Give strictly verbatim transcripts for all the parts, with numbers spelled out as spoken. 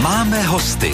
Máme hosty.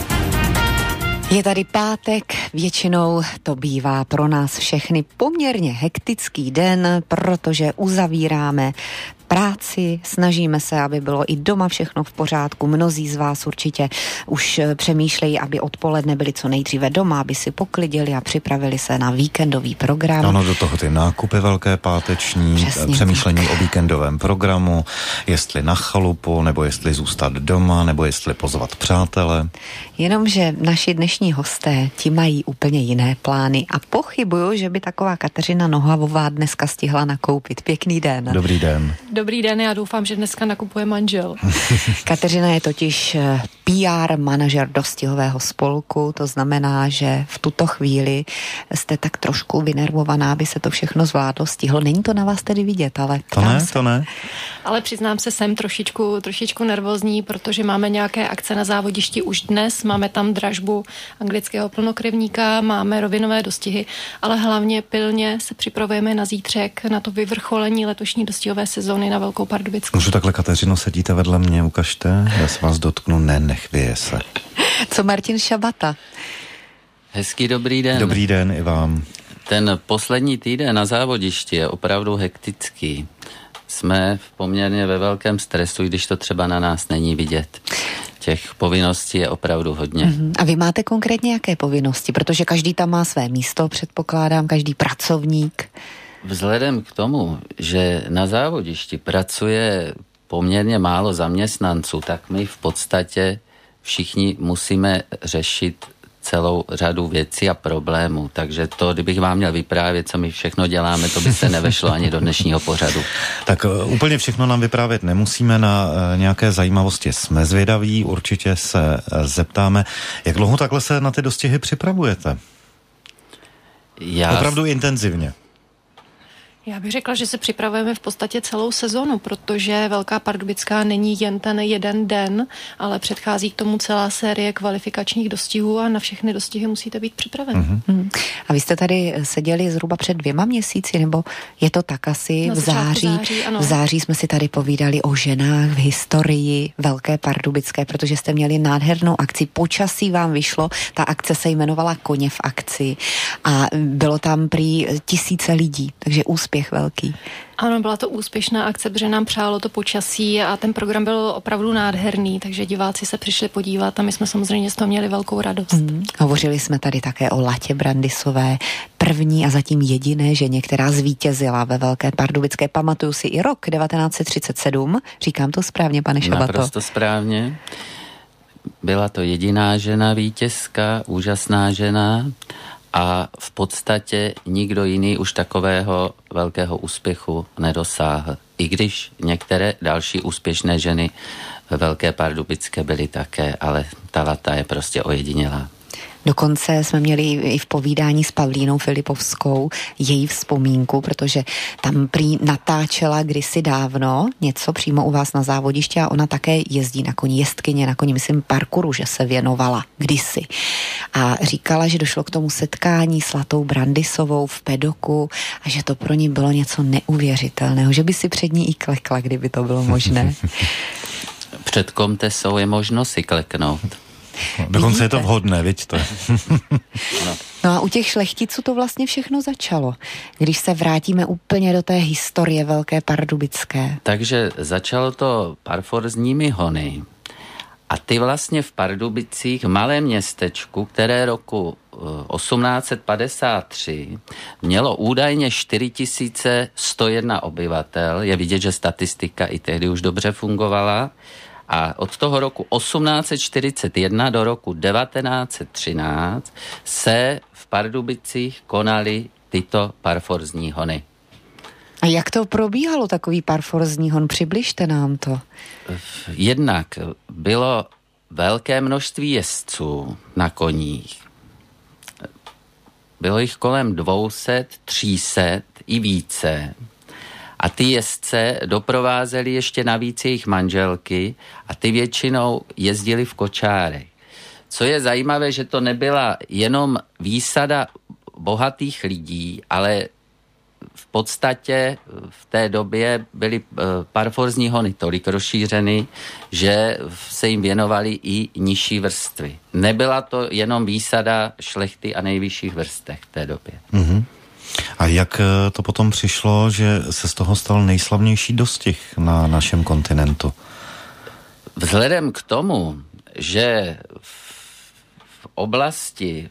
Je tady pátek, většinou to bývá pro nás všechny poměrně hektický den, protože uzavíráme práci, snažíme se, aby bylo i doma všechno v pořádku. Mnozí z vás určitě už přemýšlejí, aby odpoledne byli co nejdříve doma, aby si poklidili a připravili se na víkendový program. Ano, do toho ty nákupy velké páteční, přesně přemýšlení tak o víkendovém programu, jestli na chalupu, nebo jestli zůstat doma, nebo jestli pozvat přátele. Jenomže naši dnešní hosté, ti mají úplně jiné plány a pochybuju, že by taková Kateřina Nohavová dneska stihla nakoupit. Pěkný den. Dobrý den. Dobrý den, já doufám, že dneska nakupuje manžel. Kateřina je totiž P R manažer dostihového spolku, to znamená, že v tuto chvíli jste tak trošku vynervovaná, aby se to všechno zvládlo, stihlo. Není to na vás tedy vidět, ale to ne, se. to ne. Ale přiznám se, jsem trošičku, trošičku nervózní, protože máme nějaké akce na závodišti už dnes, máme tam dražbu anglického plnokrevníka, máme rovinové dostihy, ale hlavně pilně se připravujeme na zítřek, na to vyvrcholení letošní dostihové sezóny na Velkou Pardubickou. Můžu takhle, Kateřino, sedíte vedle mě, ukažte, já se vás dotknu, ne, nechvěje se. Co Martin Šabata? Hezký dobrý den. Dobrý den i vám. Ten poslední týden na závodišti je opravdu hektický. Jsme v poměrně ve velkém stresu, když to třeba na nás není vidět. Těch povinností je opravdu hodně. Uh-huh. A vy máte konkrétně jaké povinnosti? Protože každý tam má své místo, předpokládám, každý pracovník. Vzhledem k tomu, že na závodišti pracuje poměrně málo zaměstnanců, tak my v podstatě všichni musíme řešit celou řadu věcí a problémů. Takže to, kdybych vám měl vyprávět, co my všechno děláme, to by se nevešlo ani do dnešního pořadu. Tak uh, úplně všechno nám vyprávět nemusíme, na uh, nějaké zajímavosti jsme zvědaví, určitě se uh, zeptáme, jak dlouho takhle se na ty dostihy připravujete? Já... Opravdu intenzivně. Já bych řekla, že se připravujeme v podstatě celou sezonu, protože Velká Pardubická není jen ten jeden den, ale předchází k tomu celá série kvalifikačních dostihů a na všechny dostihy musíte být připraven. Mm-hmm. Hmm. A vy jste tady seděli zhruba před dvěma měsíci, nebo je to tak asi v září? září v září jsme si tady povídali o ženách v historii Velké Pardubické, protože jste měli nádhernou akci. Počasí vám vyšlo, ta akce se jmenovala Koně v akci a bylo tam prý tisíce lidí, takže úspěch velký. Ano, byla to úspěšná akce, protože nám přálo to počasí a ten program byl opravdu nádherný, takže diváci se přišli podívat a my jsme samozřejmě z toho měli velkou radost. Mm. Hovořili jsme tady také o Latě Brandisové, první a zatím jediné ženě, která zvítězila ve Velké Pardubické. Pamatuju si i rok devatenáct set třicet sedm, říkám to správně, pane Šabato? Naprosto správně. Byla to jediná žena vítězka, úžasná žena, a v podstatě nikdo jiný už takového velkého úspěchu nedosáhl. I když některé další úspěšné ženy ve Velké Pardubické byly také, ale ta Lata je prostě ojedinělá. Dokonce jsme měli i v povídání s Pavlínou Filipovskou její vzpomínku, protože tam prý natáčela kdysi dávno něco přímo u vás na závodišti a ona také jezdí na koni, jezdkyně na koni, myslím parkouru, že se věnovala kdysi. A říkala, že došlo k tomu setkání s Latou Brandisovou v pedoku a že to pro ní bylo něco neuvěřitelného, že by si před ní i klekla, kdyby to bylo možné. Před komtesou je možno si kleknout. No, dokonce Vidíte? Je to vhodné, vidíte. No a u těch šlechticů to vlastně všechno začalo, když se vrátíme úplně do té historie Velké Pardubické. Takže začalo to parforzními hony a ty vlastně v Pardubicích, v malém městečku, které roku osmnáct set padesát tři mělo údajně čtyři tisíce sto jedna obyvatel, je vidět, že statistika i tehdy už dobře fungovala. A od toho roku osmnáct set čtyřicet jedna do roku devatenáct set třináct se v Pardubicích konaly tyto parforzní hony. A jak to probíhalo, takový parforzní hon? Přibližte nám to. Jednak bylo velké množství jezdců na koních. Bylo jich kolem dvě stě, tři sta i více. A ty jezdce doprovázeli ještě navíc jejich manželky a ty většinou jezdili v kočárech. Co je zajímavé, že to nebyla jenom výsada bohatých lidí, ale v podstatě v té době byly parforzní hony tolik rozšířeny, že se jim věnovaly i nižší vrstvy. Nebyla to jenom výsada šlechty a nejvyšších vrstev v té době. Mm-hmm. A jak to potom přišlo, že se z toho stal nejslavnější dostih na našem kontinentu? Vzhledem k tomu, že v oblasti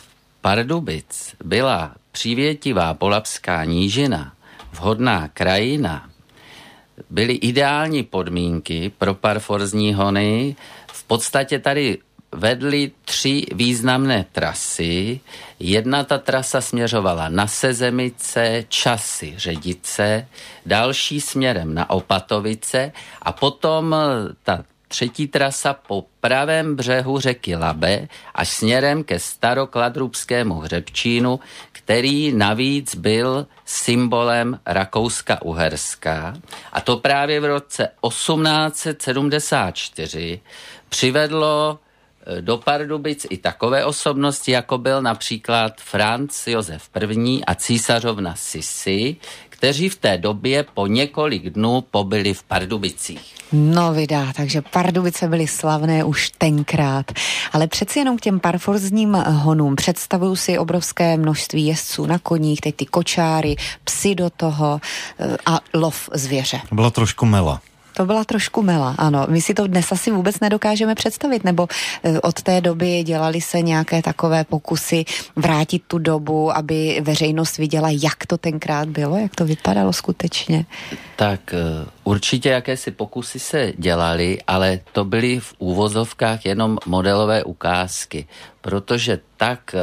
Pardubic byla přívětivá Polabská nížina, vhodná krajina, byly ideální podmínky pro parforzní hony. V podstatě tady vedly tři významné trasy. Jedna ta trasa směřovala na Sezemice, Časy, Ředice, další směrem na Opatovice a potom ta třetí trasa po pravém břehu řeky Labe až směrem ke Starokladrubskému hřebčínu, který navíc byl symbolem Rakouska-Uherska. A to právě v roce osmnáct set sedmdesát čtyři přivedlo do Pardubic i takové osobnosti, jako byl například Franz Josef I. a císařovna Sisi, kteří v té době po několik dnů pobyli v Pardubicích. No vydá, takže Pardubice byly slavné už tenkrát. Ale přeci jenom k těm parforzním honům představuju si obrovské množství jezdců na koních, teď ty kočáry, psy do toho a lov zvěře. Byla trošku mela. To byla trošku mela, ano. My si to dnes asi vůbec nedokážeme představit, nebo od té doby dělali se nějaké takové pokusy vrátit tu dobu, aby veřejnost viděla, jak to tenkrát bylo, jak to vypadalo skutečně. Tak určitě jakési pokusy se dělaly, ale to byly v úvozovkách jenom modelové ukázky, protože tak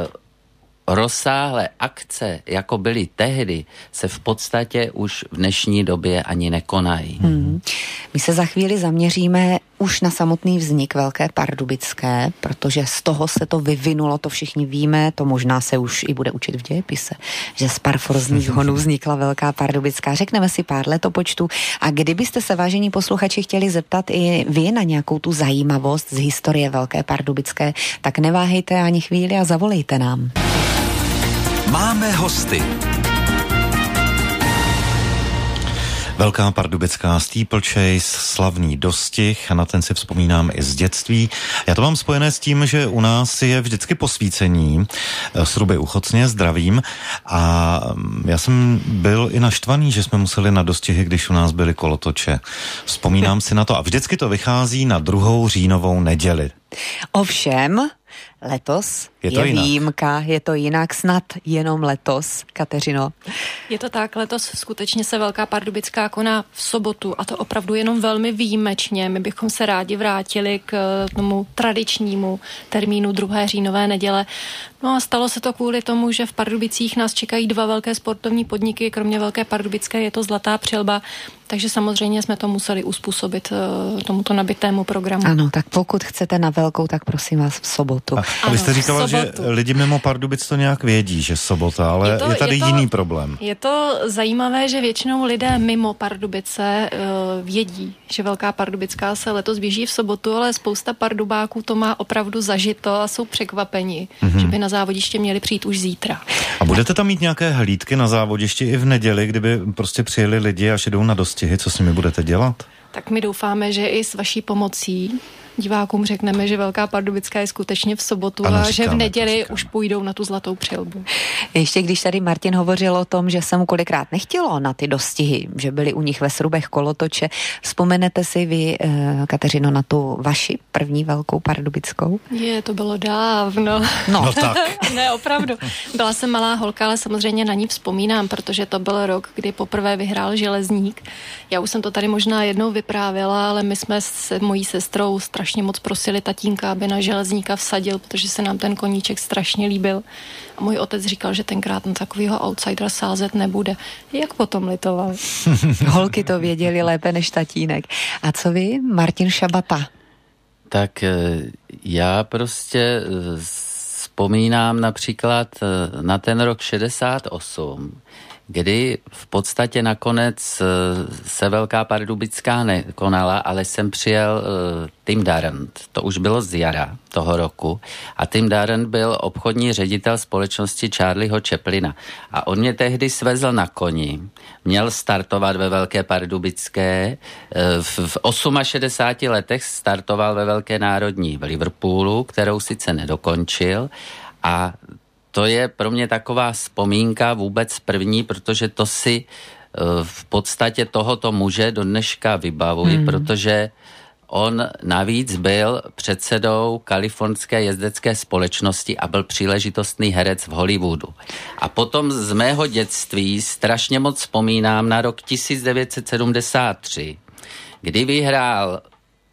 rozsáhlé akce, jako byly tehdy, se v podstatě už v dnešní době ani nekonají. Hmm. My se za chvíli zaměříme už na samotný vznik Velké Pardubické, protože z toho se to vyvinulo, to všichni víme, to možná se už i bude učit v dějepise, že z parforzních honů vznikla Velká Pardubická. Řekneme si pár letopočtů a kdybyste se, vážení posluchači, chtěli zeptat i vy na nějakou tu zajímavost z historie Velké Pardubické, tak neváhejte ani chvíli a zavolejte nám. Máme hosty. Velká pardubická steeplechase, slavný dostih, na ten si vzpomínám i z dětství. Já to mám spojené s tím, že u nás je vždycky posvícení, sruby uchocně, zdravím, a já jsem byl i naštvaný, že jsme museli na dostihy, když u nás byly kolotoče. Vzpomínám si na to a vždycky to vychází na druhou říjnovou neděli. Ovšem, letos je, je výjimka, je to jinak, snad jenom letos, Kateřino. Je to tak, letos skutečně se Velká Pardubická koná v sobotu a to opravdu jenom velmi výjimečně. My bychom se rádi vrátili k tomu tradičnímu termínu druhé říjnové neděle. No a stalo se to kvůli tomu, že v Pardubicích nás čekají dva velké sportovní podniky, kromě Velké Pardubické je to Zlatá přilba, takže samozřejmě jsme to museli uspůsobit uh, tomuto nabitému programu. Ano, tak pokud chcete na velkou, tak prosím vás v sobotu. A, a vy jste říkala, že lidi mimo Pardubic to nějak vědí, že sobota, ale je, to, je tady je to, jiný problém. Je to zajímavé, že většinou lidé mimo Pardubice uh, vědí, že Velká Pardubická se letos běží v sobotu, ale spousta pardubáků to má opravdu zažito a jsou překvapeni, mm-hmm. že by na závodiště měli přijít už zítra. A budete tam mít nějaké hlídky na závodišti i v neděli, kdyby prostě přijeli lidi, až jdou na dostihy, co s nimi budete dělat? Tak my doufáme, že i s vaší pomocí divákům řekneme, že Velká Pardubická je skutečně v sobotu ano, a říkáme, že v neděli už půjdou na tu Zlatou přilbu. Ještě když tady Martin hovořil o tom, že se mu kolikrát nechtělo na ty dostihy, že byli u nich ve srubech kolotoče, vzpomenete si vy, Kateřino, na tu vaši první Velkou Pardubickou? Je, to bylo dávno. No, no tak. Ne, opravdu. Byla jsem malá holka, ale samozřejmě na ní vzpomínám, protože to byl rok, kdy poprvé vyhrál Železník. Já už jsem to tady možná jednou vyprávěla, ale my jsme s mojí sestrou strašně moc prosili tatínka, aby na Železníka vsadil, protože se nám ten koníček strašně líbil. A můj otec říkal, že tenkrát na takovýho outsidera sázet nebude. Jak potom litoval? Holky to věděli lépe než tatínek. A co vy, Martin Šabata? Tak já prostě vzpomínám například na ten rok šedesát osm, kdy v podstatě nakonec se Velká Pardubická nekonala, ale jsem přijel Tim Darrant. To už bylo z jara toho roku. A Tim Darrant byl obchodní ředitel společnosti Charlieho Chaplina. A on mě tehdy svezl na koni. Měl startovat ve Velké Pardubické. V šedesáti osmi letech startoval ve Velké národní v Liverpoolu, kterou sice nedokončil. A to je pro mě taková vzpomínka vůbec první, protože to si v podstatě tohoto muže do dneška vybavuji, mm. protože on navíc byl předsedou kalifornské jezdecké společnosti a byl příležitostný herec v Hollywoodu. A potom z mého dětství strašně moc vzpomínám na rok tisíc devět set sedmdesát tři, kdy vyhrál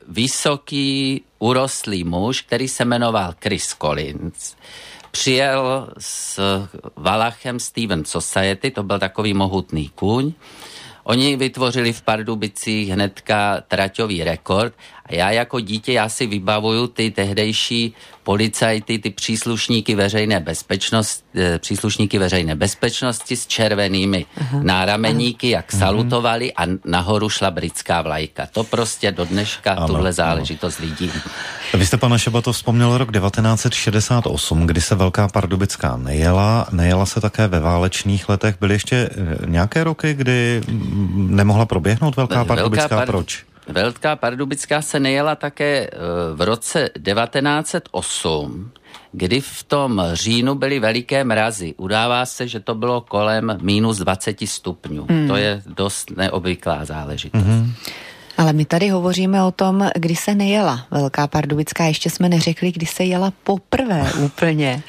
vysoký, urostlý muž, který se jmenoval Chris Collins. Přijel s Valachem Steven Society, to byl takový mohutný kůň. Oni vytvořili v Pardubicích hnedka traťový rekord a já jako dítě, já si vybavuju ty tehdejší policajty, ty příslušníky veřejné bezpečnosti, příslušníky veřejné bezpečnosti s červenými aha, nárameníky, jak aha, salutovali a nahoru šla britská vlajka. To prostě do dneška ano, tuhle záležitost ano. vidím. Vy jste, pane Šabato, vzpomněl rok devatenáct set šedesát osm, kdy se Velká Pardubická nejela. Nejela se také ve válečných letech. Byly ještě nějaké roky, kdy nemohla proběhnout Velká Pardubická? Velká Proč? Velká Pardubická se nejela také v roce devatenáct set osm, kdy v tom říjnu byly veliké mrazy. Udává se, že to bylo kolem minus dvacet stupňů. Mm. To je dost neobvyklá záležitost. Mm-hmm. Ale my tady hovoříme o tom, kdy se nejela Velká Pardubická. Ještě jsme neřekli, kdy se jela poprvé úplně.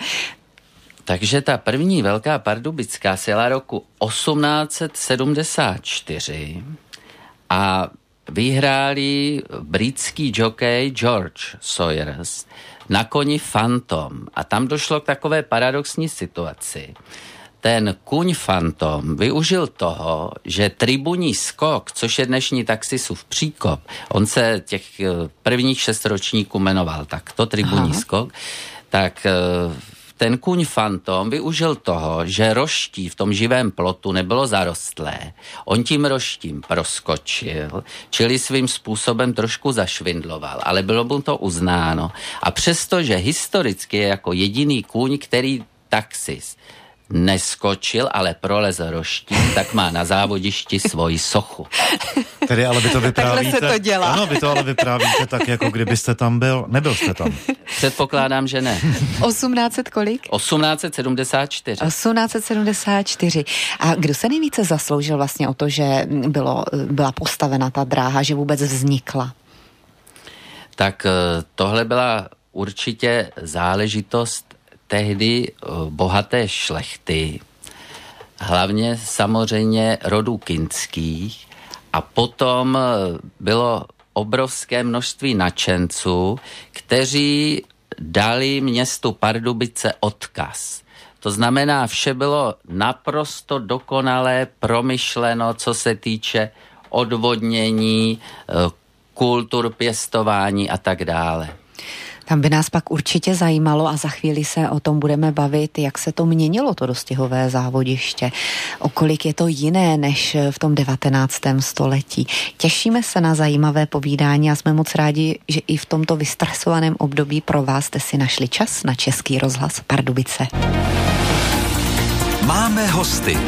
Takže ta první Velká Pardubická se jela roku osmnáct set sedmdesát čtyři a vyhráli britský jockey George Sawyers na koni Phantom. A tam došlo k takové paradoxní situaci. Ten kuň Phantom využil toho, že tribunní skok, což je dnešní taxisův příkop, on se těch prvních šest ročníků jmenoval takto, tribunní aha, skok, tak ten kuň Phantom využil toho, že roští v tom živém plotu nebylo zarostlé. On tím roštím proskočil, čili svým způsobem trošku zašvindloval, ale bylo mu to uznáno. A přestože historicky je jako jediný kuň, který taxis neskočil, ale prolezl roštím, tak má na závodišti svoji sochu. Tedy ale vy to vyprávíte... Takhle se to dělá. Ano, vy to ale vyprávíte tak, jako kdybyste tam byl. Nebyl jste tam. Předpokládám, že ne. osmnáct set kolik? osmnáct set sedmdesát čtyři. osmnáct set sedmdesát čtyři. A kdo se nejvíce zasloužil vlastně o to, že bylo, byla postavena ta dráha, že vůbec vznikla? Tak tohle byla určitě záležitost tehdy bohaté šlechty, hlavně samozřejmě rodů kinských, a potom bylo obrovské množství nadšenců, kteří dali městu Pardubice odkaz. To znamená, vše bylo naprosto dokonalé, promyšleno, co se týče odvodnění, kultur pěstování a tak dále. Tam by nás pak určitě zajímalo a za chvíli se o tom budeme bavit, jak se to měnilo, to dostihové závodiště. O kolik je to jiné než v tom devatenáctém století. Těšíme se na zajímavé povídání a jsme moc rádi, že i v tomto vystresovaném období pro vás jste si našli čas na Český rozhlas Pardubice. Máme hosty.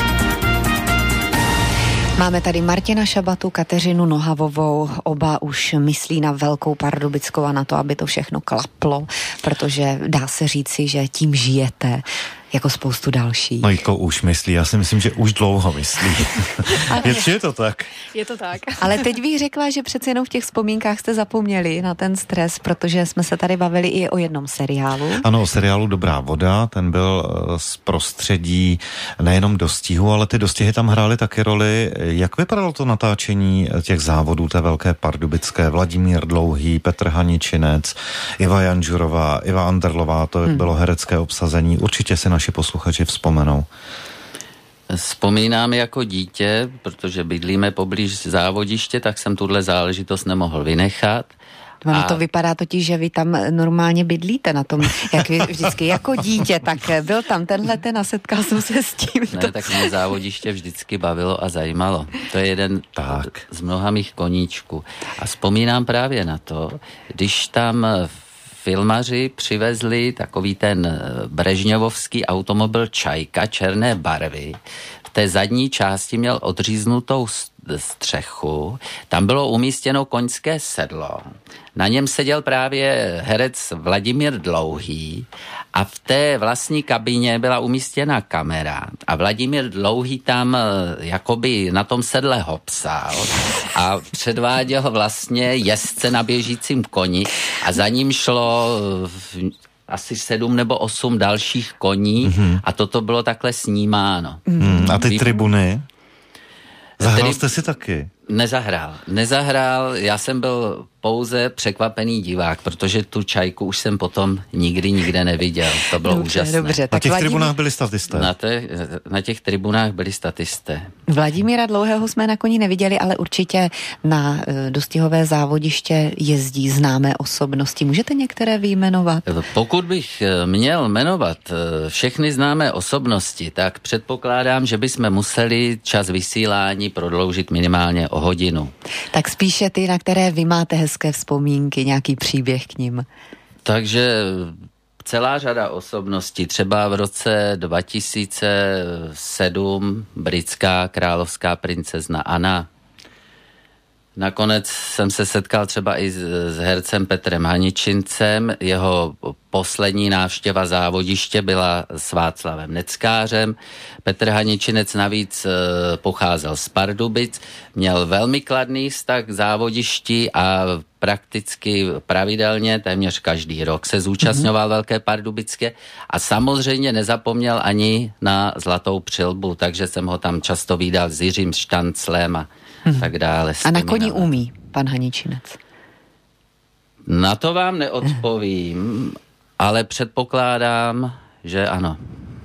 Máme tady Martina Šabatu, Kateřinu Nohavovou, oba už myslí na Velkou Pardubickou a na to, aby to všechno klaplo, protože dá se říci, že tím žijete jako spoustu dalších. No Jiko už myslí, já si myslím, že už dlouho myslí. je, je to tak? Je to tak. Ale teď bych řekla, že přeci jenom v těch vzpomínkách jste zapomněli na ten stres, protože jsme se tady bavili i o jednom seriálu. Ano, o seriálu Dobrá voda, ten byl z prostředí nejenom dostihu, ale ty dostihy tam hrály taky roli. Jak vypadalo to natáčení těch závodů té Velké Pardubické? Vladimír Dlouhý, Petr Haničinec, Iva Janžurová, Iva Anderlová, to hmm. bylo herecké obsazení. Určitě si naši posluchači vzpomenou. Vzpomínám jako dítě, protože bydlíme poblíž závodiště, tak jsem tuhle záležitost nemohl vynechat. Ono to vypadá totiž, že vy tam normálně bydlíte na tom, jak vy vždycky jako dítě, tak byl tam tenhle ten a setkal jsem se s tím. Ne, tak mě závodiště vždycky bavilo a zajímalo. To je jeden tak. z mnoha mých koníčků. A vzpomínám právě na to, když tam filmaři přivezli takový ten brežňovovský automobil Čajka černé barvy. V té zadní části měl odříznutou střechu, tam bylo umístěno koňské sedlo, na něm seděl právě herec Vladimír Dlouhý a v té vlastní kabině byla umístěna kamera a Vladimír Dlouhý tam jakoby na tom sedle hopsal a předváděl vlastně jezdce na běžícím koni a za ním šlo asi sedm nebo osm dalších koní mm-hmm. a toto bylo takhle snímáno. Mm, a ty Vy... tribuny? Zahrál jste si taky? Nezahrál. Nezahrál, já jsem byl pouze překvapený divák, protože tu Čajku už jsem potom nikdy nikde neviděl. To bylo dobře, úžasné. Dobře, na těch Vladimír... tribunách byli statisté? Na, te, na těch tribunách byli statisté. Vladimíra Dlouhého jsme na koni neviděli, ale určitě na dostihové závodiště jezdí známé osobnosti. Můžete některé vyjmenovat? Pokud bych měl jmenovat všechny známé osobnosti, tak předpokládám, že bychom museli čas vysílání prodloužit minimálně o hodinu. Tak spíše ty, na které vy máte hezké vzpomínky, nějaký příběh k nim. Takže celá řada osobností, třeba v roce dva tisíce sedm britská královská princezna Anna. Nakonec jsem se setkal třeba i s, s hercem Petrem Haničincem. Jeho poslední návštěva závodiště byla s Václavem Neckářem. Petr Haničinec navíc e, pocházel z Pardubic, měl velmi kladný vztah k závodišti a prakticky pravidelně, téměř každý rok se zúčastňoval mm-hmm. Velké Pardubické a samozřejmě nezapomněl ani na Zlatou přilbu, takže jsem ho tam často vídal s Jiřím Štanclem a Hmm. tak dále. A na koni umí pan Haničinec? Na to vám neodpovím, ale předpokládám, že ano.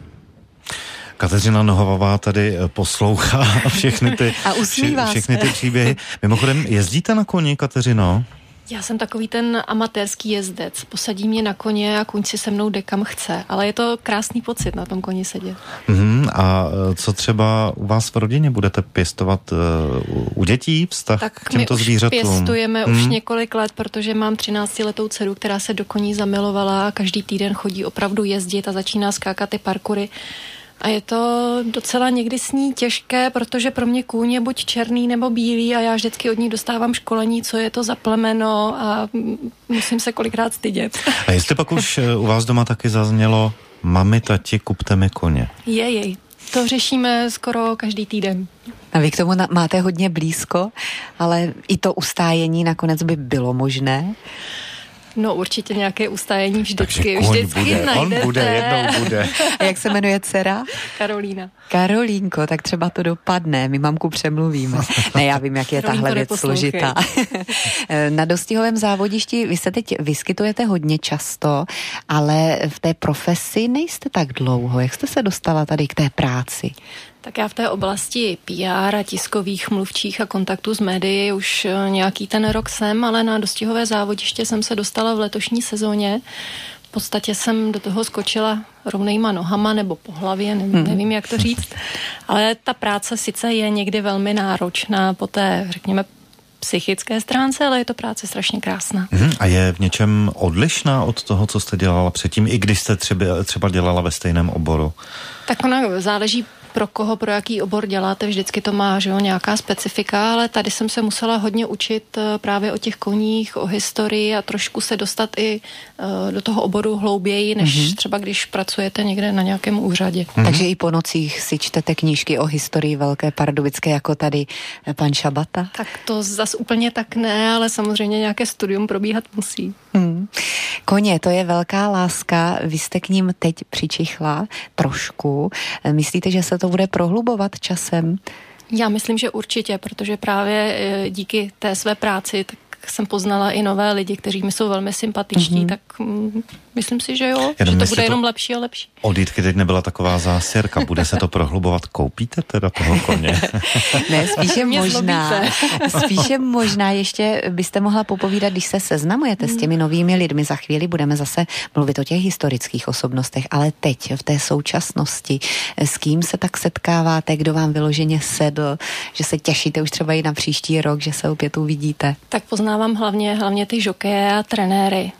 Kateřina Nohavová tady poslouchá všechny ty, a vše, všechny ty příběhy. Mimochodem, jezdíte na koni, Kateřino? Já jsem takový ten amatérský jezdec. Posadí mě na koně a kůň si se mnou jde kam chce. Ale je to krásný pocit na tom koni sedět. Mm, a co třeba u vás v rodině budete pěstovat uh, u dětí vztah tak k těmto zvířatům? Tak my už pěstujeme mm. už několik let, protože mám třináctiletou dceru, která se do koní zamilovala a každý týden chodí opravdu jezdit a začíná skákat ty parkury. A je to docela někdy s ní těžké, protože pro mě kůň je buď černý nebo bílý a já vždycky od ní dostávám školení, co je to za plemeno a musím se kolikrát stydět. A jestli pak už u vás doma taky zaznělo mami, tati, kupte mi koně. Je, jej. To řešíme skoro každý týden. A vy k tomu máte hodně blízko, ale i to ustájení nakonec by bylo možné? No určitě nějaké ustájení vždycky, Takže vždycky bude, najdete. On bude, jednou bude. A jak se jmenuje dcera? Karolína. Karolínko, tak třeba to dopadne, my mamku přemluvíme. Ne, já vím, jak je tahle věc složitá. Na dostihovém závodišti vy se teď vyskytujete hodně často, ale v té profesi nejste tak dlouho. Jak jste se dostala tady k té práci? Tak já v té oblasti P R a tiskových mluvčích a kontaktů s médií už nějaký ten rok jsem, ale na dostihové závodiště jsem se dostala v letošní sezóně. V podstatě jsem do toho skočila rovnejma nohama nebo po hlavě, nevím, nevím jak to říct. Ale ta práce sice je někdy velmi náročná po té, řekněme, psychické stránce, ale je to práce strašně krásná. Hmm, a je v něčem odlišná od toho, co jste dělala předtím, i když jste třeba, třeba dělala ve stejném oboru? Tak ona záleží pro koho, pro jaký obor děláte, vždycky to má, že jo, nějaká specifika, ale tady jsem se musela hodně učit právě o těch koních, o historii a trošku se dostat i uh, do toho oboru hlouběji, než mm-hmm. třeba když pracujete někde na nějakém úřadě. Mm-hmm. Takže i po nocích si čtete knížky o historii Velké Pardubické, jako tady pan Šabata? Tak to zas úplně tak ne, ale samozřejmě nějaké studium probíhat musí. Hmm. Koně, to je velká láska, vy jste k ním teď přičichla trošku. Myslíte, že se to bude prohlubovat časem? Já myslím, že určitě, protože právě díky té své práci tak jsem poznala i nové lidi, kteří mi jsou velmi sympatičtí, mm-hmm. tak mm, myslím si, že jo, Jenom že to bude jenom to lepší a lepší. Odjitky teď nebyla taková zásěrka, bude se to prohlubovat, koupíte teda toho koně? Ne, spíše možná, spíše možná ještě byste mohla popovídat, když se seznamujete hmm. s těmi novými lidmi, za chvíli budeme zase mluvit o těch historických osobnostech, ale teď v té současnosti, s kým se tak setkáváte, kdo vám vyloženě sedl, že se těšíte už třeba i na příští rok, že se opět uvidíte? Tak poznávám hlavně, hlavně ty žokeje a trenéry.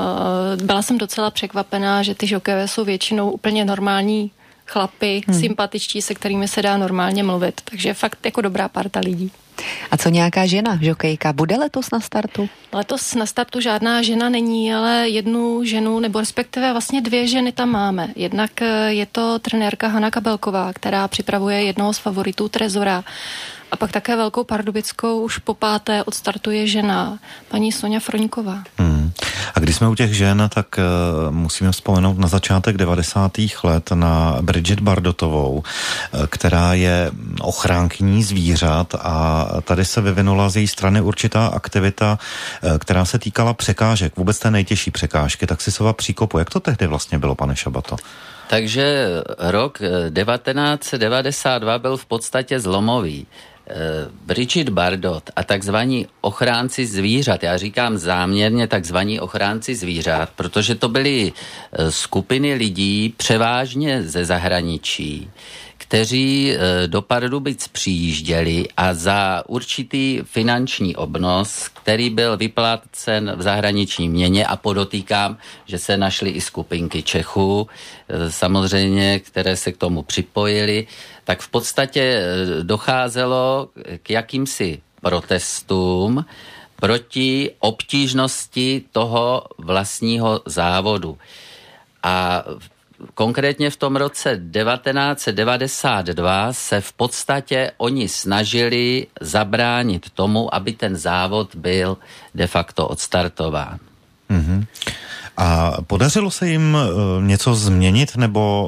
Byla jsem docela překvapená, že ty žokejové jsou většinou úplně normální chlapi, hmm. sympatičtí, se kterými se dá normálně mluvit. Takže fakt jako dobrá parta lidí. A co nějaká žena, žokejka? Bude letos na startu? Letos na startu žádná žena není, ale jednu ženu, nebo respektive vlastně dvě ženy tam máme. Jednak je to trenérka Hana Kabelková, která připravuje jednoho z favoritů Trezora. A pak také velkou pardubickou už po páté odstartuje žena, paní Soňa Froňková. Hmm. A když jsme u těch žen, tak uh, musíme vzpomenout na začátek devadesátých let na Bridget Bardotovou, uh, která je ochránkyní zvířat a tady se vyvinula z její strany určitá aktivita, uh, která se týkala překážek, vůbec té nejtěžší překážky, taxisova příkopu. Jak to tehdy vlastně bylo, pane Šabato? Takže rok devatenáct set devadesát dva byl v podstatě zlomový. Bridget Bardot a takzvaní ochránci zvířat, já říkám záměrně takzvaní ochránci zvířat, protože to byly skupiny lidí převážně ze zahraničí, kteří do Pardubic přijížděli a za určitý finanční obnos, který byl vyplácen v zahraniční měně, a podotýkám, že se našly i skupinky Čechů, samozřejmě, které se k tomu připojili, tak v podstatě docházelo k jakýmsi protestům proti obtížnosti toho vlastního závodu. A konkrétně v tom roce devatenáct set devadesát dva se v podstatě oni snažili zabránit tomu, aby ten závod byl de facto odstartován. Mm-hmm. A podařilo se jim uh, něco změnit, nebo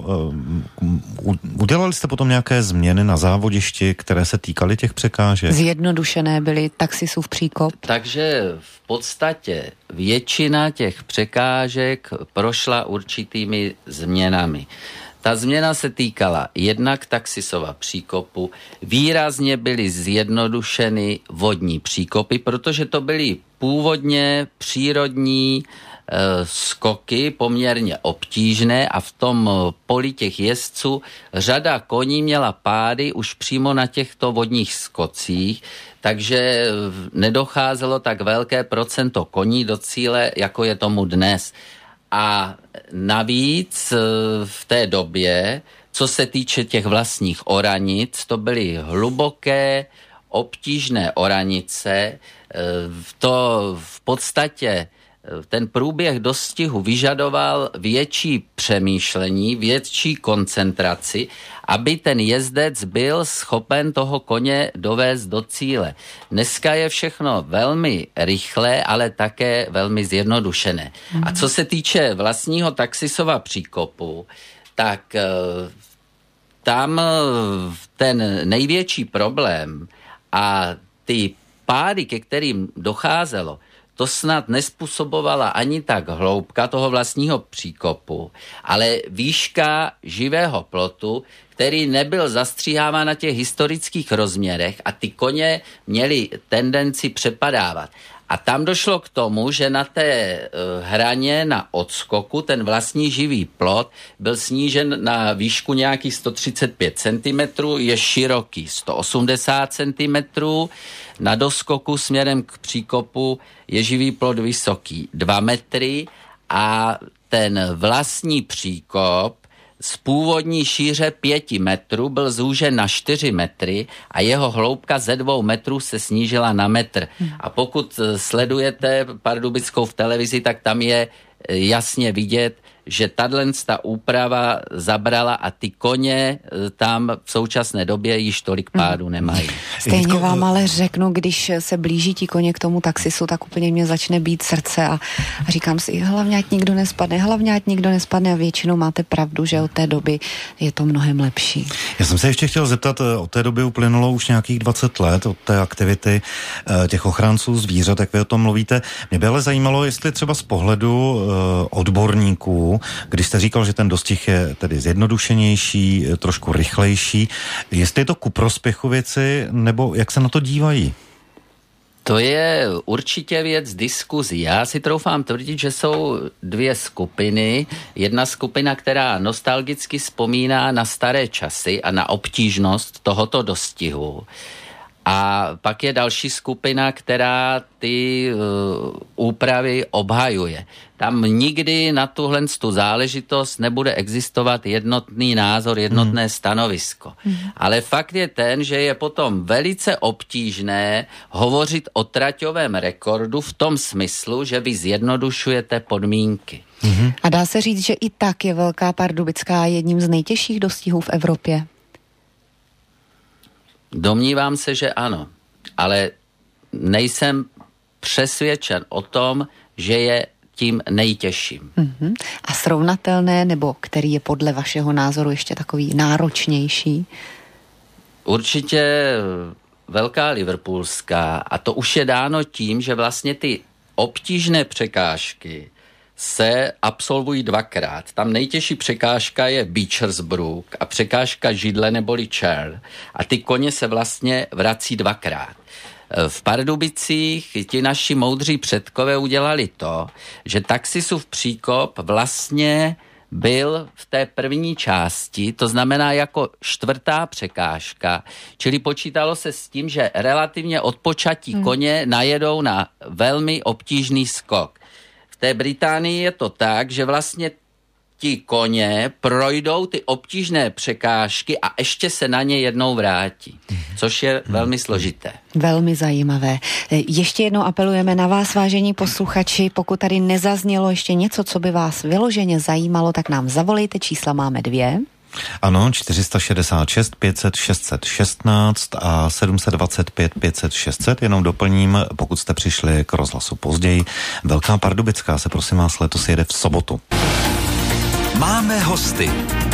uh, udělali jste potom nějaké změny na závodišti, které se týkaly těch překážek? Zjednodušené byly taxisův příkop. Takže v podstatě většina těch překážek prošla určitými změnami. Ta změna se týkala jednak taxisova příkopu, výrazně byly zjednodušeny vodní příkopy, protože to byly původně přírodní skoky, poměrně obtížné, a v tom poli těch jezdců řada koní měla pády už přímo na těchto vodních skocích, takže nedocházelo tak velké procento koní do cíle, jako je tomu dnes. A navíc v té době, co se týče těch vlastních oranic, to byly hluboké, obtížné oranice, to v podstatě ten průběh dostihu vyžadoval větší přemýšlení, větší koncentraci, aby ten jezdec byl schopen toho koně dovést do cíle. Dneska je všechno velmi rychlé, ale také velmi zjednodušené. Mm. A co se týče vlastního taxisova příkopu, tak tam ten největší problém a ty pády, ke kterým docházelo, to snad nespůsobovala ani tak hloubka toho vlastního příkopu, ale výška živého plotu, který nebyl zastříháván na těch historických rozměrech, a ty koně měly tendenci přepadávat. A tam došlo k tomu, že na té uh, hraně na odskoku ten vlastní živý plot byl snížen na výšku nějakých sto třicet pět centimetrů, je široký sto osmdesát centimetrů, na doskoku směrem k příkopu je živý plot vysoký dva metry a ten vlastní příkop z původní šíře pěti metrů byl zúžen na čtyři metry a jeho hloubka ze dvou metrů se snížila na metr. A pokud sledujete Pardubickou v televizi, tak tam je jasně vidět, že tato úprava zabrala a ty koně tam v současné době již tolik pádu nemají. Stejně vám ale řeknu, když se blíží ti koně k tomu taxisu, tak úplně mě začne být srdce a, a říkám si, hlavně ať nikdo nespadne, hlavně ať nikdo nespadne a většinou máte pravdu, že od té doby je to mnohem lepší. Já jsem se ještě chtěl zeptat, od té doby uplynulo už nějakých dvacet let od té aktivity těch ochránců zvířat, jak vy o tom mluvíte. Mě by ale zajímalo, jestli třeba z pohledu odborníků, když jste říkal, že ten dostih je tedy zjednodušenější, trošku rychlejší, jestli je to ku prospěchu věci, nebo jak se na to dívají? To je určitě věc diskuzí. Já si troufám tvrdit, že jsou dvě skupiny. Jedna skupina, která nostalgicky vzpomíná na staré časy a na obtížnost tohoto dostihu. A pak je další skupina, která ty uh, úpravy obhajuje. Tam nikdy na tuhle tu záležitost nebude existovat jednotný názor, jednotné hmm. stanovisko. Hmm. Ale fakt je ten, že je potom velice obtížné hovořit o traťovém rekordu v tom smyslu, že vy zjednodušujete podmínky. Hmm. A dá se říct, že i tak je Velká Pardubická jedním z nejtěžších dostihů v Evropě? Domnívám se, že ano, ale nejsem přesvědčen o tom, že je tím nejtěžším. Uh-huh. A srovnatelné, nebo který je podle vašeho názoru ještě takový náročnější? Určitě Velká Liverpoolská, a to už je dáno tím, že vlastně ty obtížné překážky se absolvují dvakrát. Tam nejtěžší překážka je Beechers Brook a překážka židle neboli chair. A ty koně se vlastně vrací dvakrát. V Pardubicích ti naši moudří předkové udělali to, že taxisův příkop vlastně byl v té první části, to znamená jako čtvrtá překážka, čili počítalo se s tím, že relativně odpočatí hmm. koně najedou na velmi obtížný skok. V té Británii je to tak, že vlastně ti koně projdou ty obtížné překážky a ještě se na ně jednou vrátí, což je velmi složité. Velmi zajímavé. Ještě jednou apelujeme na vás, vážení posluchači, pokud tady nezaznělo ještě něco, co by vás vyloženě zajímalo, tak nám zavolejte, čísla máme dvě. Ano, čtyři šedesát šest pět set šest set šestnáct a sedm set dvacet pět pět set šest set. Jenom doplním, pokud jste přišli k rozhlasu později. Velká Pardubická se prosím vás letos jede v sobotu. Máme hosty.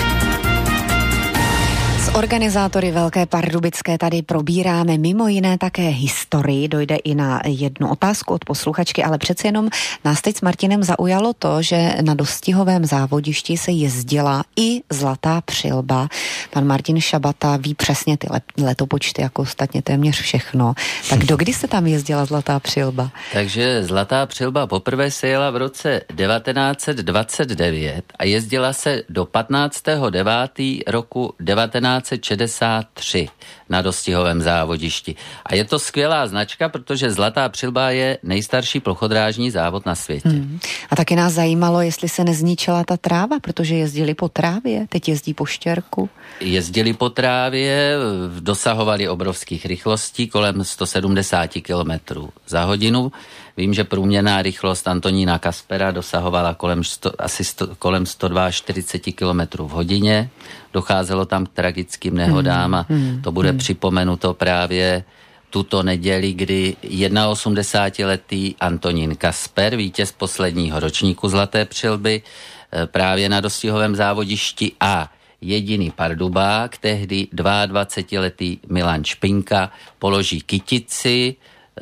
S organizátory Velké Pardubické tady probíráme mimo jiné také historii, dojde i na jednu otázku od posluchačky, ale přece jenom nás teď s Martinem zaujalo to, že na dostihovém závodišti se jezdila i Zlatá přilba. Pan Martin Šabata ví přesně ty letopočty, jako ostatně téměř všechno. Tak dokdy se tam jezdila Zlatá přilba? Takže Zlatá přilba poprvé se jela v roce devatenáct set dvacet devět a jezdila se do patnáctého devátého roku devatenáct set šedesát tři na dostihovém závodišti. A je to skvělá značka, protože Zlatá přilba je nejstarší plochodrážní závod na světě. Hmm. A taky nás zajímalo, jestli se nezničila ta tráva, protože jezdili po trávě, teď jezdí po štěrku. Jezdili po trávě, dosahovali obrovských rychlostí kolem sto sedmdesát kilometrů za hodinu. Vím, že průměrná rychlost Antonína Kaspera dosahovala kolem sto, asi sto, kolem sto čtyřicet dva kilometrů v hodině. Docházelo tam k tragickým nehodám a hmm, to bude hmm. připomenuto právě tuto neděli, kdy osmdesátiletý Antonín Kasper, vítěz posledního ročníku Zlaté přilby, právě na dostihovém závodišti a jediný Pardubák, tehdy dvaadvacetiletý Milan Špinka, položí kytici,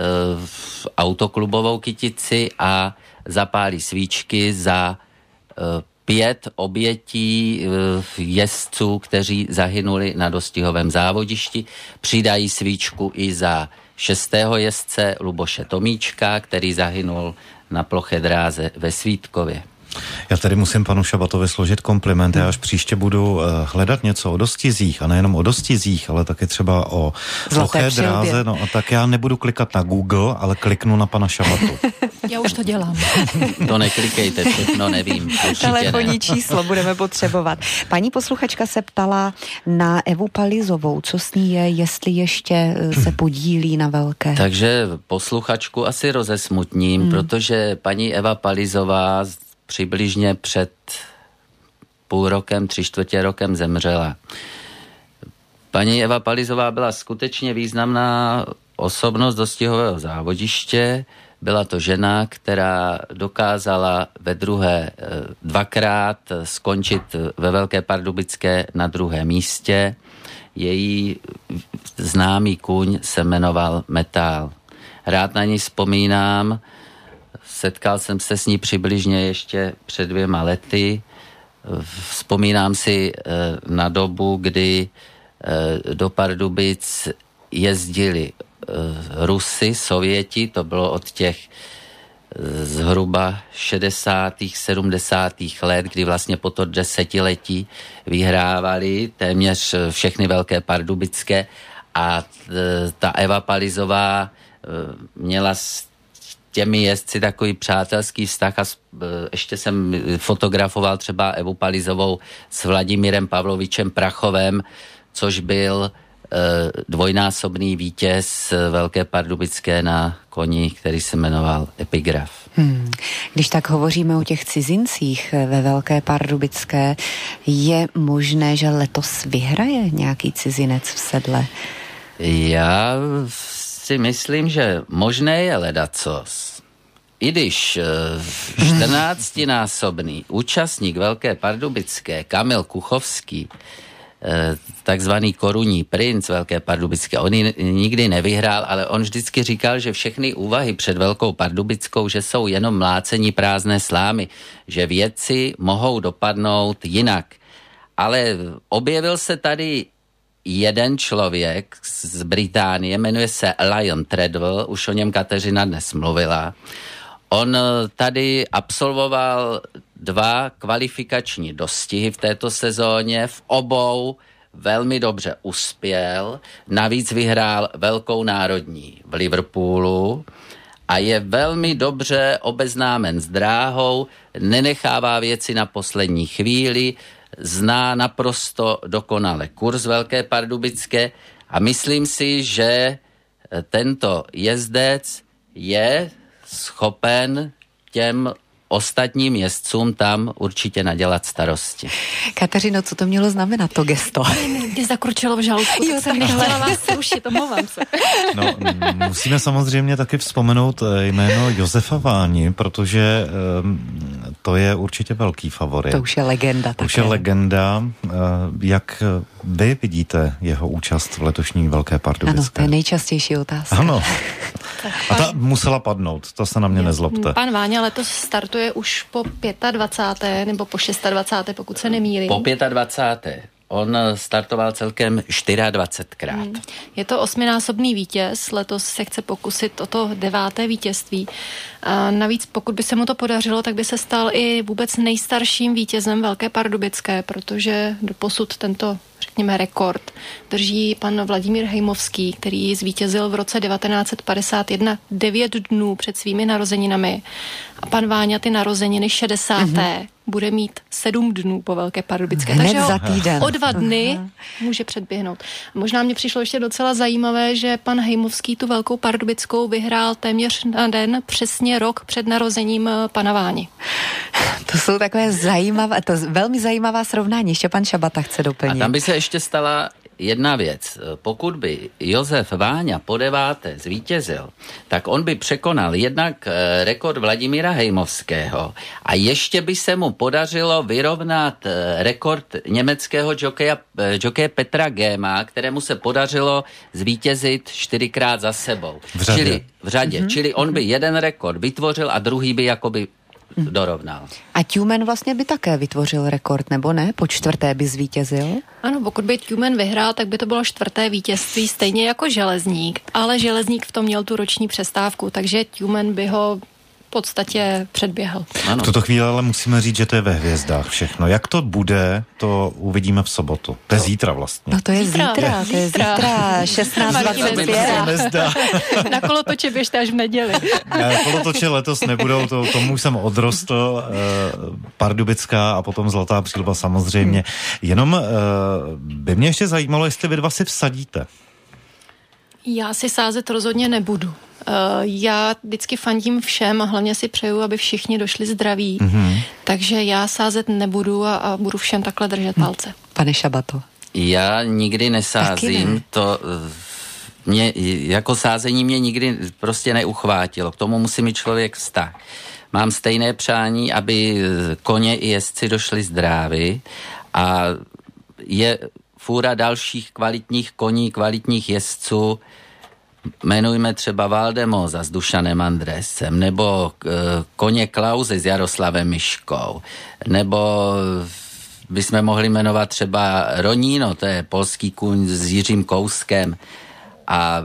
autoklubovou kytici a zapálí svíčky za pět obětí jezdců, kteří zahynuli na dostihovém závodišti. Přidají svíčku i za šestého jezdce Luboše Tomíčka, který zahynul na ploché dráze ve Svítkově. Já tady musím panu Šabatovi složit kompliment. Já až příště budu hledat něco o dostizích a nejenom o dostizích, ale také třeba o ploché dráze. No a tak já nebudu klikat na Google, ale kliknu na pana Šabatu. Já už to dělám. To neklikejte, všechno nevím. Telefonní ne. číslo budeme potřebovat. Paní posluchačka se ptala na Evu Palizovou. Co s ní je, jestli ještě se podílí na velké? Takže posluchačku asi rozesmutním, hmm. protože paní Eva Palizová přibližně před půl rokem, tři čtvrtě rokem zemřela. Paní Eva Palizová byla skutečně významná osobnost dostihového závodiště. Byla to žena, která dokázala ve druhé dvakrát skončit ve Velké Pardubické na druhém místě. Její známý kůň se jmenoval Metál. Rád na ní vzpomínám, setkal jsem se s ní přibližně ještě před dvěma lety. Vzpomínám si na dobu, kdy do Pardubic jezdili Rusy, Sověti, to bylo od těch zhruba šedesátých, sedmdesátých let, kdy vlastně po to desetiletí vyhrávali téměř všechny Velké Pardubické a ta Eva Palizová měla s těmi jezdci takový přátelský vztah a ještě jsem fotografoval třeba Evu Palizovou s Vladimírem Pavlovičem Prachovem, což byl dvojnásobný vítěz Velké Pardubické na koni, který se jmenoval Epigraf. Hmm. Když tak hovoříme o těch cizincích ve Velké Pardubické, je možné, že letos vyhraje nějaký cizinec v sedle? Já si myslím, že možné je ledacos. I když čtrnáctinásobný účastník Velké Pardubické Kamil Kuchovský, takzvaný korunní princ Velké Pardubické, on ji nikdy nevyhrál, ale on vždycky říkal, že všechny úvahy před Velkou Pardubickou, že jsou jenom mlácení prázdné slámy, že věci mohou dopadnout jinak. Ale objevil se tady jeden člověk z Británie, jmenuje se Lion Treadwell, už o něm Kateřina dnes mluvila. On tady absolvoval dva kvalifikační dostihy v této sezóně, v obou velmi dobře uspěl, navíc vyhrál Velkou národní v Liverpoolu a je velmi dobře obeznámen s dráhou, nenechává věci na poslední chvíli, zná naprosto dokonale kurz Velké Pardubické a myslím si, že tento jezdec je schopen těm ostatním jezdcům tam určitě nadělat starosti. Kateřino, co to mělo znamenat, to gesto? Mě zakručilo v žaludku, jo, tak jsem nechtěla vás rušit, omlouvám se. No, musíme samozřejmě taky vzpomenout jméno Josefa Váni, protože um, to je určitě velký favorit. To už je legenda. To už je legenda. Uh, jak vy vidíte jeho účast v letošní Velké Pardubické? Ano, to je nejčastější otázka. Ano. A ta musela padnout, to se na mě nezlobte. Pan Váňa letos startuje už po dvacáté páté nebo po dvacáté šesté, pokud se nemýlím. Po dvacáté páté On startoval celkem dvacetčtyřikrát. Hmm. Je to osminásobný vítěz, letos se chce pokusit o to deváté vítězství. A navíc, pokud by se mu to podařilo, tak by se stal i vůbec nejstarším vítězem Velké Pardubické, protože doposud tento, řekněme, rekord drží pan Vladimír Hejmovský, který zvítězil v roce devatenáct set padesát jedna devět dnů před svými narozeninami. A pan Váňa ty narozeniny šedesáté Mm-hmm. bude mít sedm dnů po Velké Pardubické. Hned Takže za týden. O dva dny Aha. může předběhnout. Možná mě přišlo ještě docela zajímavé, že pan Hejmovský tu Velkou Pardubickou vyhrál téměř na den, přesně rok před narozením pana Váni. To jsou takové zajímavé, to velmi zajímavá srovnání. Ještě pan Šabata chce doplnit. A tam by se ještě stala jedna věc. Pokud by Josef Váňa po deváté zvítězil, tak on by překonal jednak rekord Vladimíra Hejmovského a ještě by se mu podařilo vyrovnat rekord německého jokeja, jokeje Petra Géma, kterému se podařilo zvítězit čtyřikrát za sebou. V řadě. Čili, v řadě. Mm-hmm. Čili on by jeden rekord vytvořil a druhý by jakoby dorovnal. A Tumen vlastně by také vytvořil rekord, nebo ne? Po čtvrté by zvítězil? Ano, pokud by Tumen vyhrál, tak by to bylo čtvrté vítězství, stejně jako Železník, ale Železník v tom měl tu roční přestávku, takže Tumen by ho v podstatě předběhl. Ano. V tuto chvíli ale musíme říct, že to je ve hvězdách všechno. Jak to bude, to uvidíme v sobotu. To je zítra vlastně. No to je zítra, zítra to je zítra, šestnáct dvacet pět. Na kolotoče běžte až v neděli. Ne, kolotoče letos nebudou, to, tomu jsem odrostl, eh, Pardubická a potom Zlatá přílba samozřejmě. Jenom eh, by mě ještě zajímalo, jestli vy dva si vsadíte. Já si sázet rozhodně nebudu. Já vždycky fandím všem a hlavně si přeju, aby všichni došli zdraví. Mm-hmm. Takže já sázet nebudu a, a budu všem takhle držet palce. Pane Šabato. Já nikdy nesázím. Ne. To mě, jako sázení mě nikdy prostě neuchvátilo. K tomu musí mít člověk vztah. Mám stejné přání, aby koně i jezdci došli zdraví a je fůra dalších kvalitních koní, kvalitních jezdců. Jmenujme třeba Valdemoza s Dušanem Andresem, nebo uh, koně Klauze s Jaroslavem Miškou, nebo bychom mohli jmenovat třeba Ronino, to je polský kůň s Jiřím Kouskem, a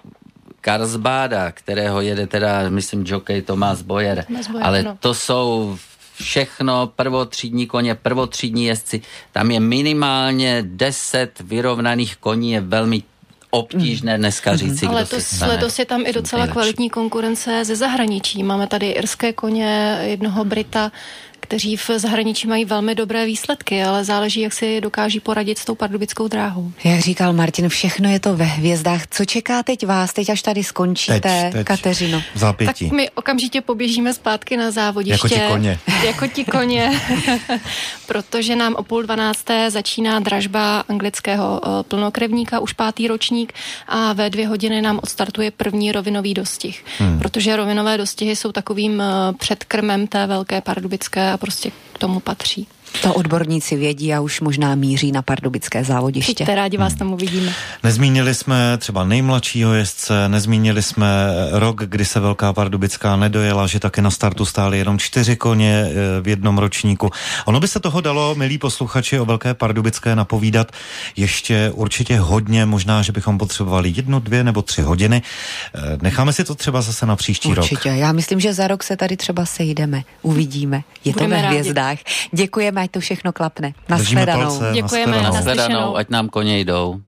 Karlsbada, kterého jede teda, myslím, jockey Tomáš Bojer, ale no. To jsou všechno prvotřídní koně, prvotřídní jezdci. Tam je minimálně deset vyrovnaných koní, je velmi obtížné dneska říci, ale kdo letos, se stane. letos je tam i docela kvalitní konkurence ze zahraničí. Máme tady irské koně, jednoho Brita, kteří v zahraničí mají velmi dobré výsledky, ale záleží, jak si dokáží poradit s tou pardubickou dráhou. Jak říkal Martin, všechno je to ve hvězdách. Co čeká teď vás, teď až tady skončíte, teď, teď. Kateřino? Zápětí. Tak my okamžitě poběžíme zpátky na závodiště. Jako ti koně. Jako ti koně, protože nám o půl dvanácté začíná dražba anglického plnokrevníka, už pátý ročník, a ve dvě hodiny nám odstartuje první rovinový dostih. Hmm. Protože rovinové dostihy jsou takovým předkrmem té velké pardubické a prostě k tomu patří. To odborníci vědí a už možná míří na pardubické závodiště. Přijďte, rádi vás tam uvidíme. Nezmínili jsme třeba nejmladšího jezdce, nezmínili jsme rok, kdy se Velká Pardubická nedojela, že taky na startu stály jenom čtyři koně v jednom ročníku. Ono by se toho dalo, milí posluchači, o Velké Pardubické napovídat ještě určitě hodně, možná, že bychom potřebovali jednu, dvě nebo tři hodiny. Necháme si to třeba zase na příští určitě. rok. Určitě, já myslím, že za rok se tady třeba sejdeme, uvidíme. Je Budeme to ve hvězdách. Děkujeme, ať to všechno klapne. Nashledanou. Děkujeme, nashledanou, ať nám koně jdou.